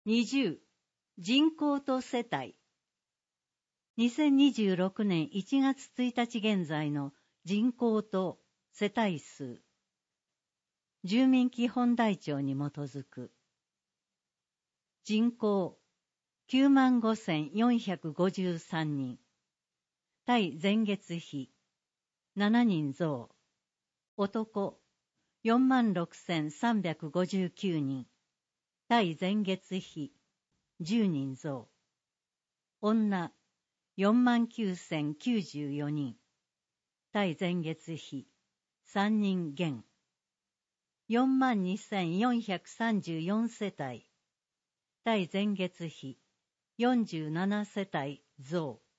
20、人口と世帯。2026年1月1日現在の人口と世帯数。住民基本台帳に基づく。人口95,453人。対前月比7人増。男46,359人。対前月比10人増。女49,094人。対前月比3人減。42,434世帯。対前月比47世帯増。